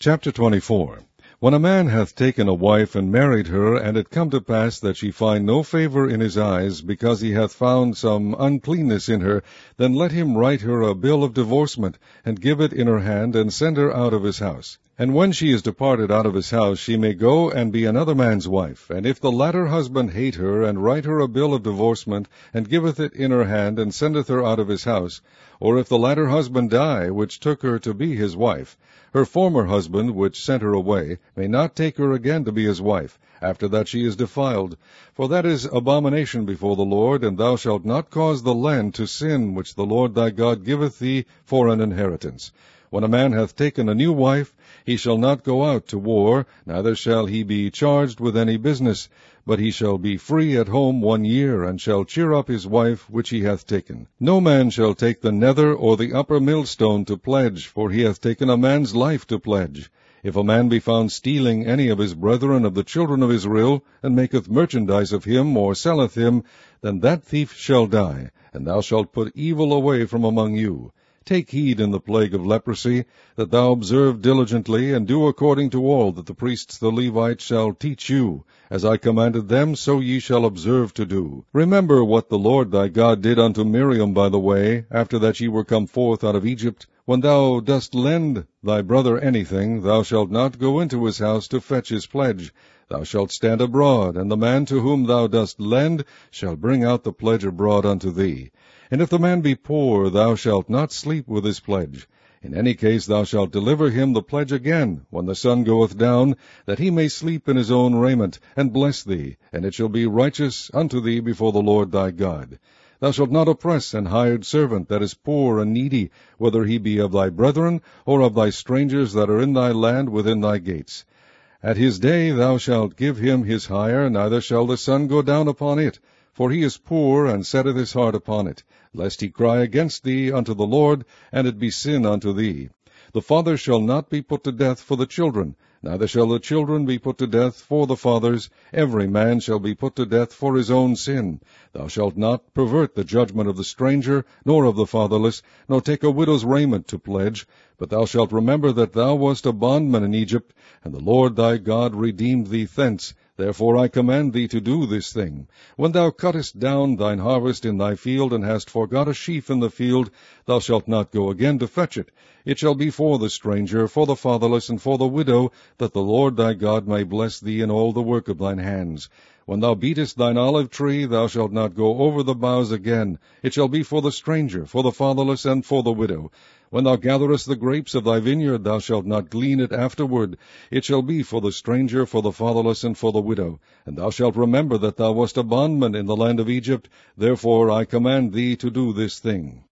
Chapter 24. When a man hath taken a wife and married her, and it come to pass that she find no favor in his eyes, because he hath found some uncleanness in her, then let him write her a bill of divorcement, and give it in her hand, and send her out of his house. And when she is departed out of his house, she may go and be another man's wife. And if the latter husband hate her, and write her a bill of divorcement, and giveth it in her hand, and sendeth her out of his house, or if the latter husband die, which took her to be his wife, her former husband, which sent her away, may not take her again to be his wife, after that she is defiled. For that is abomination before the Lord, and thou shalt not cause the land to sin, which the Lord thy God giveth thee for an inheritance. When a man hath taken a new wife, he shall not go out to war, neither shall he be charged with any business, but he shall be free at home 1 year, and shall cheer up his wife which he hath taken. No man shall take the nether or the upper millstone to pledge, for he hath taken a man's life to pledge. If a man be found stealing any of his brethren of the children of Israel, and maketh merchandise of him, or selleth him, then that thief shall die, and thou shalt put evil away from among you. Take heed in the plague of leprosy, that thou observe diligently, and do according to all that the priests the Levites shall teach you. As I commanded them, so ye shall observe to do. Remember what the Lord thy God did unto Miriam by the way, after that ye were come forth out of Egypt. When thou dost lend thy brother anything, thou shalt not go into his house to fetch his pledge. Thou shalt stand abroad, and the man to whom thou dost lend shall bring out the pledge abroad unto thee. And if the man be poor, thou shalt not sleep with his pledge. In any case thou shalt deliver him the pledge again, when the sun goeth down, that he may sleep in his own raiment, and bless thee, and it shall be righteous unto thee before the Lord thy God. Thou shalt not oppress an hired servant that is poor and needy, whether he be of thy brethren, or of thy strangers that are in thy land within thy gates. At his day thou shalt give him his hire, neither shall the sun go down upon it, for he is poor, and setteth his heart upon it, lest he cry against thee unto the Lord, and it be sin unto thee. The father shall not be put to death for the children, neither shall the children be put to death for the fathers. Every man shall be put to death for his own sin. Thou shalt not pervert the judgment of the stranger, nor of the fatherless, nor take a widow's raiment to pledge. But thou shalt remember that thou wast a bondman in Egypt, and the Lord thy God redeemed thee thence. Therefore I command thee to do this thing. When thou cuttest down thine harvest in thy field, and hast forgot a sheaf in the field, thou shalt not go again to fetch it. It shall be for the stranger, for the fatherless, and for the widow, that the Lord thy God may bless thee in all the work of thine hands. When thou beatest thine olive tree, thou shalt not go over the boughs again. It shall be for the stranger, for the fatherless, and for the widow. When thou gatherest the grapes of thy vineyard, thou shalt not glean it afterward. It shall be for the stranger, for the fatherless, and for the widow. And thou shalt remember that thou wast a bondman in the land of Egypt. Therefore I command thee to do this thing.